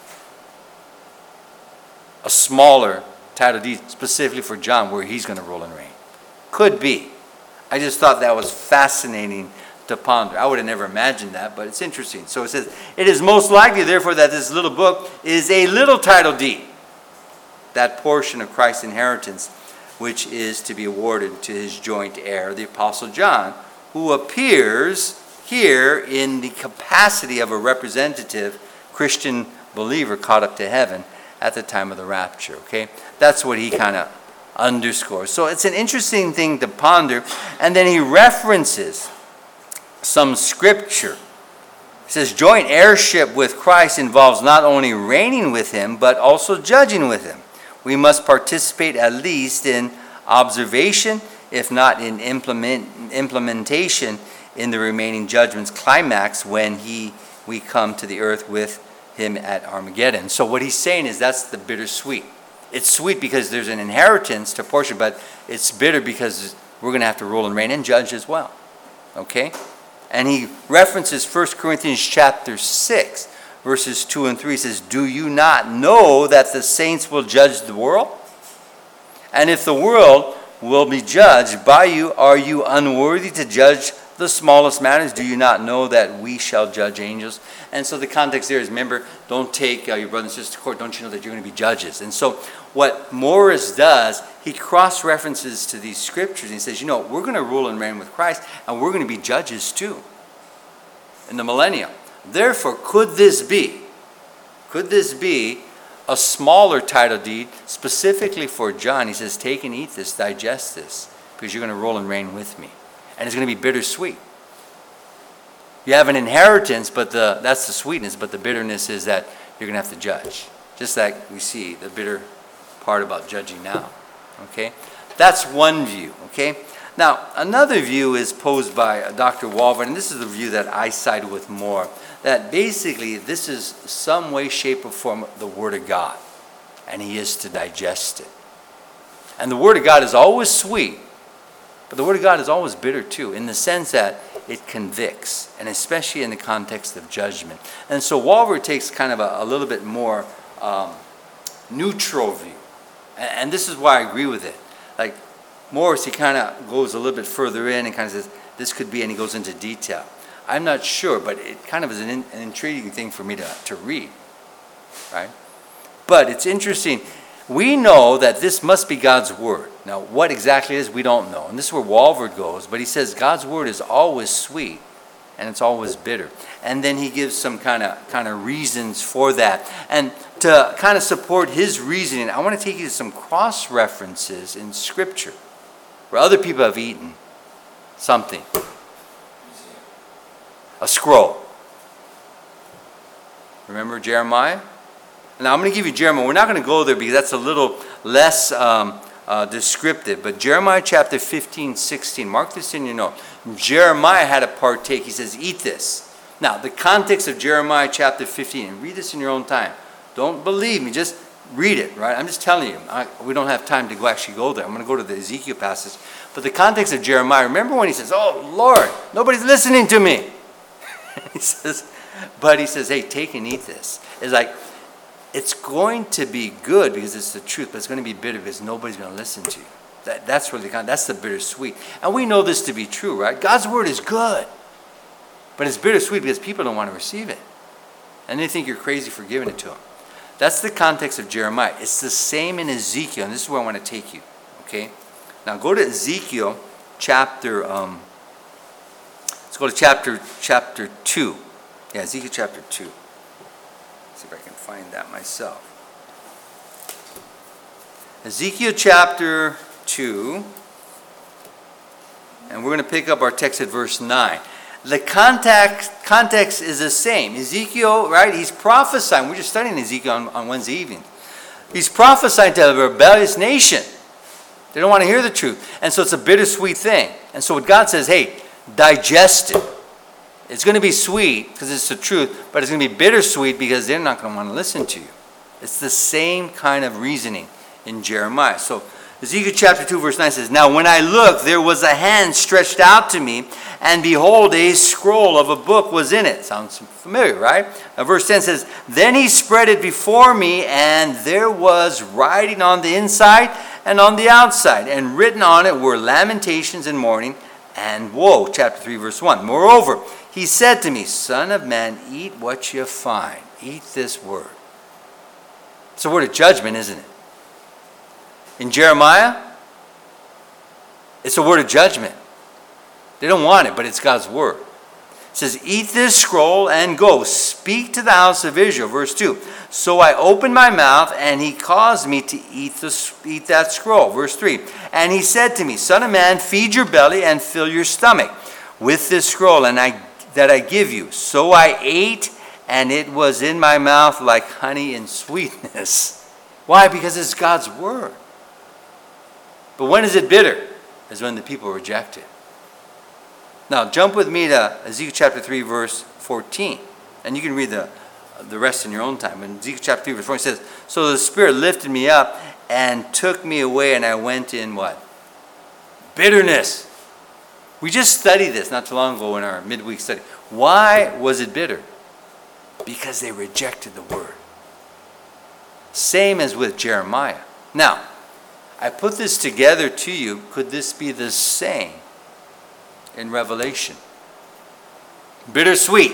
a smaller title deed specifically for John where he's going to rule and reign? Could be. I just thought that was fascinating to ponder. I would have never imagined that, but it's interesting. So it says, it is most likely, therefore, that this little book is a little title deed, that portion of Christ's inheritance, which is to be awarded to his joint heir, the Apostle John, who appears here in the capacity of a representative Christian believer caught up to heaven at the time of the rapture. Okay, that's what he kind of underscores. So it's an interesting thing to ponder. And then he references some scripture. He says, joint heirship with Christ involves not only reigning with him, but also judging with him. We must participate at least in observation, if not in implement, implementation in the remaining judgments climax when he we come to the earth with him at Armageddon. So what he's saying is that's the bittersweet. It's sweet because there's an inheritance to portion, but it's bitter because we're going to have to rule and reign and judge as well. Okay? And he references First Corinthians chapter six, verses two and three. He says, do you not know that the saints will judge the world? And if the world will be judged by you, are you unworthy to judge the smallest matters? Do you not know that we shall judge angels? And so the context there is, remember, don't take uh, your brother and sister to court. Don't you know that you're going to be judges? And so what Morris does, he cross-references to these scriptures. And he says, you know, we're going to rule and reign with Christ, and we're going to be judges too. in the millennium. Therefore, could this be, could this be a smaller title deed specifically for John? He says, take and eat this, digest this, because you're going to rule and reign with me. And it's going to be bittersweet. You have an inheritance, but the that's the sweetness, but the bitterness is that you're going to have to judge. Just like we see the bitter part about judging now. Okay? That's one view. Okay? Now, another view is posed by Doctor Walvoord, and this is the view that I side with more, that basically this is some way, shape, or form the Word of God, and he is to digest it. And the Word of God is always sweet, but the Word of God is always bitter too, in the sense that it convicts, and especially in the context of judgment. And so Walvoord takes kind of a, a little bit more um, neutral view, and, and this is why I agree with it. Like Morris, he kind of goes a little bit further in and kind of says, this could be, and he goes into detail. I'm not sure, but it kind of is an, in, an intriguing thing for me to, to read, right? But it's interesting. We know that this must be God's Word. Now, what exactly it is, we don't know. And this is where Walvoord goes, but he says God's Word is always sweet, and it's always bitter. And then he gives some kind of kind of reasons for that. And to kind of support his reasoning, I want to take you to some cross-references in Scripture where other people have eaten something. A scroll. Remember Jeremiah? Now I'm going to give you Jeremiah. We're not going to go there because that's a little less um, uh, descriptive. But Jeremiah chapter fifteen, sixteen. Mark this in your note. Jeremiah had to partake. He says, eat this. Now the context of Jeremiah chapter fifteen. And read this in your own time. Don't believe me. Just read it, right? I'm just telling you. I, we don't have time to go actually go there. I'm going to go to the Ezekiel passage. But the context of Jeremiah. Remember when he says, oh Lord, nobody's listening to me. He says, but he says, hey, take and eat this. It's like, it's going to be good because it's the truth, but it's going to be bitter because nobody's going to listen to you. That, that's really kind. That's the bittersweet. And we know this to be true, right? God's Word is good, but it's bittersweet because people don't want to receive it. And they think you're crazy for giving it to them. That's the context of Jeremiah. It's the same in Ezekiel, and this is where I want to take you, okay? Now go to Ezekiel chapter... Um, Let's go to chapter chapter two. Yeah, Ezekiel chapter two. Let's see if I can find that myself. Ezekiel chapter two. And we're going to pick up our text at verse nine. The context, context is the same. Ezekiel, right, he's prophesying. We're just studying Ezekiel on, on Wednesday evening. He's prophesying to a rebellious nation. They don't want to hear the truth. And so it's a bittersweet thing. And so what God says, hey, digest it. It's going to be sweet because it's the truth, but it's going to be bittersweet because they're not going to want to listen to you. It's the same kind of reasoning in Jeremiah. So Ezekiel chapter two verse nine says, now when I looked, there was a hand stretched out to me, and behold, a scroll of a book was in it. Sounds familiar, right? Now, verse ten says, then he spread it before me, and there was writing on the inside and on the outside, and written on it were lamentations and mourning and woe. Chapter three verse one. Moreover, he said to me, son of man, eat what you find. Eat this word. It's a word of judgment, isn't it? In Jeremiah, it's a word of judgment. They don't want it, but it's God's word. It says, eat this scroll and go. Speak to the house of Israel. Verse two. So I opened my mouth, and he caused me to eat, the, eat that scroll. Verse three. And he said to me, son of man, feed your belly and fill your stomach with this scroll and I, that I give you. So I ate, and it was in my mouth like honey and sweetness. Why? Because it's God's word. But when is it bitter? Is when the people reject it. Now, jump with me to Ezekiel chapter three, verse fourteen. And you can read the, the rest in your own time. In Ezekiel chapter three, verse fourteen, it says, so the Spirit lifted me up and took me away, and I went in what? Bitterness. We just studied this not too long ago in our midweek study. Why was it bitter? Because they rejected the word. Same as with Jeremiah. Now, I put this together to you. Could this be the same in Revelation? Bittersweet.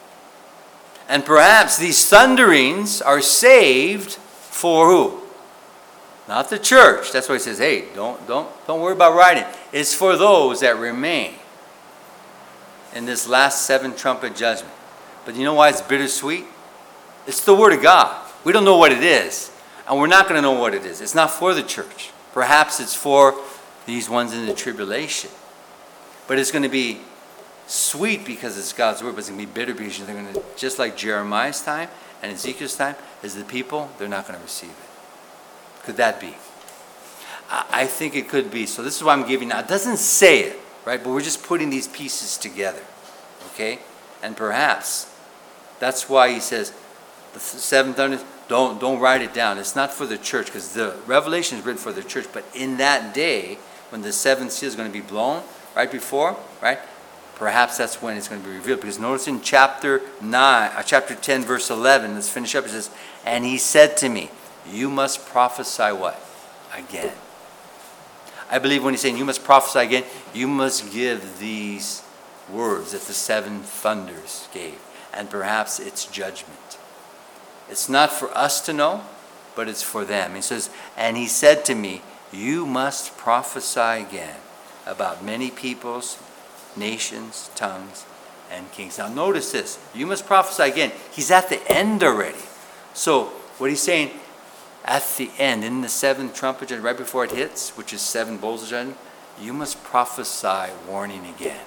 And perhaps these thunderings are saved for who? Not the church. That's why he says, hey, don't, don't, don't worry about writing. It's for those that remain. in this last seven trumpet judgment. But you know why it's bittersweet? It's the Word of God. We don't know what it is, and we're not going to know what it is. It's not for the church. Perhaps it's for these ones in the tribulation. But it's going to be sweet because it's God's Word, but it's going to be bitter because they're going to, just like Jeremiah's time and Ezekiel's time, as the people, they're not going to receive it. Could that be? I think it could be. So this is why I'm giving now. It doesn't say it, right? But we're just putting these pieces together, okay? And perhaps that's why he says the seven thunders, don't, don't write it down. It's not for the church, because the Revelation is written for the church. But in that day, when the seventh seal is going to be blown, right before, right? Perhaps that's when it's going to be revealed. Because notice in chapter nine, uh, chapter ten, verse eleven, let's finish up. It says, and he said to me, you must prophesy what? Again. I believe when he's saying you must prophesy again, you must give these words that the seven thunders gave. And perhaps it's judgment. It's not for us to know, but it's for them. He says, and he said to me, you must prophesy again about many peoples, nations, tongues, and kings. Now notice this. You must prophesy again. He's at the end already. So what he's saying, at the end, in the seventh trumpet, right before it hits, which is seven bowls of judgment, you must prophesy warning again.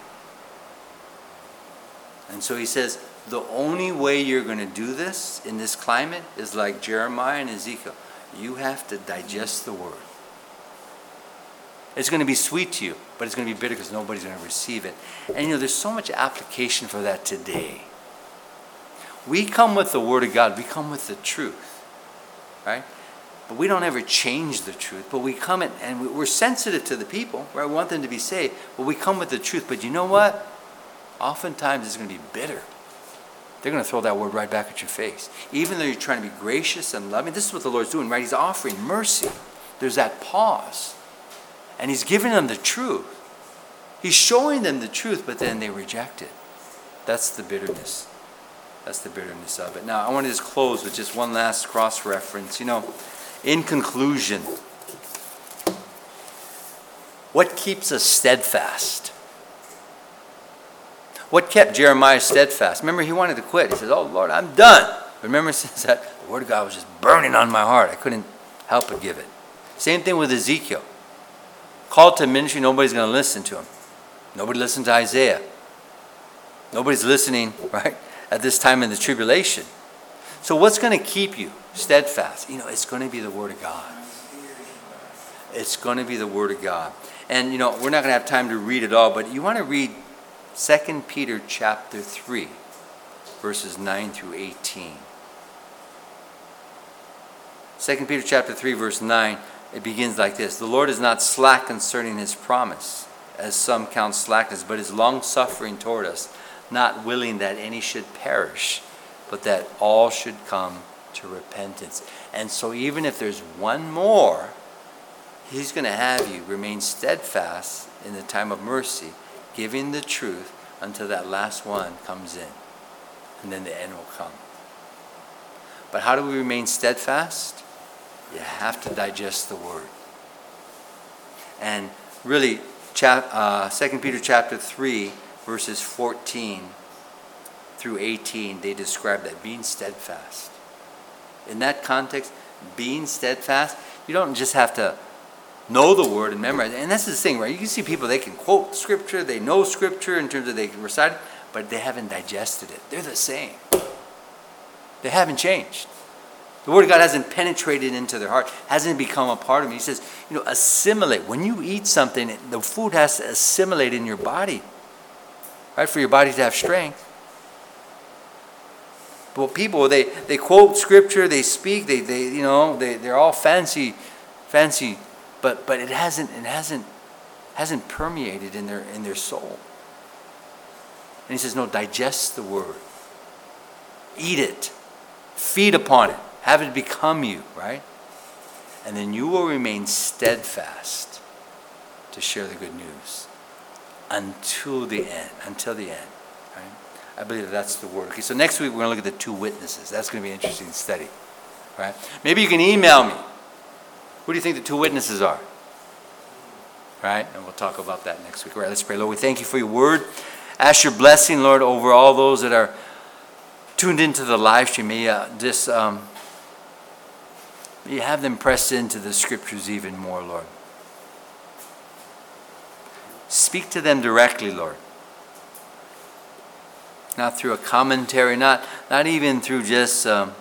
And so he says, the only way you're going to do this in this climate is like Jeremiah and Ezekiel. You have to digest the word. It's going to be sweet to you, but it's going to be bitter because nobody's going to receive it. And you know, there's so much application for that today. We come with the word of God. We come with the truth, right? But we don't ever change the truth. But we come in, and we're sensitive to the people, right? We want them to be saved. But we come with the truth. But you know what? Oftentimes it's going to be bitter. They're going to throw that word right back at your face. Even though you're trying to be gracious and loving, this is what the Lord's doing, right? He's offering mercy. There's that pause. And he's giving them the truth. He's showing them the truth, but then they reject it. That's the bitterness. That's the bitterness of it. Now, I want to just close with just one last cross-reference. You know, in conclusion, what keeps us steadfast? What kept Jeremiah steadfast? Remember, he wanted to quit. He says, oh, Lord, I'm done. Remember, it says that the word of God was just burning on my heart. I couldn't help but give it. Same thing with Ezekiel. Called to ministry, nobody's going to listen to him. Nobody listened to Isaiah. Nobody's listening, right, at this time in the tribulation. So what's going to keep you steadfast? You know, it's going to be the Word of God. It's going to be the Word of God. And, you know, we're not going to have time to read it all, but you want to read Second Peter chapter three, verses nine through eighteen. Second Peter chapter three, verse nine, it begins like this. The Lord is not slack concerning his promise, as some count slackness, but is long-suffering toward us, not willing that any should perish, but that all should come to repentance. And so even if there's one more, he's going to have you remain steadfast in the time of mercy, giving the truth until that last one comes in. And then the end will come. But how do we remain steadfast? You have to digest the word. And really, chap, uh, Second Peter chapter three, verses fourteen through eighteen, they describe that, being steadfast. In that context, being steadfast, you don't just have to know the word and memorize it. And that's the thing, right? You can see people, they can quote scripture, they know scripture in terms of they can recite it, but they haven't digested it. They're the same. They haven't changed. The word of God hasn't penetrated into their heart, hasn't become a part of them. He says, you know, assimilate. When you eat something, the food has to assimilate in your body, right? For your body to have strength. But people, they, they quote scripture, they speak, they, they you know, they, they're all fancy, fancy, but but it hasn't it hasn't hasn't permeated in their in their soul. And he says, no, digest the word. Eat it. Feed upon it. Have it become you, right? And then you will remain steadfast to share the good news until the end, until the end, right? I believe that's the word. Okay, so next week we're going to look at the two witnesses. That's going to be an interesting study, right? Maybe you can email me. Who do you think the two witnesses are? Right? And we'll talk about that next week. All right, let's pray. Lord, we thank you for your word. Ask your blessing, Lord, over all those that are tuned into the live stream. May uh, this, um, may you have them pressed into the scriptures even more, Lord. Speak to them directly, Lord. Not through a commentary, not, not even through just, um,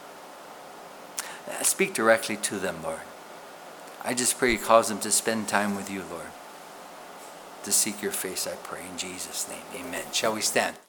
speak directly to them, Lord. I just pray you cause them to spend time with you, Lord. To seek your face, I pray in Jesus' name. Amen. Shall we stand?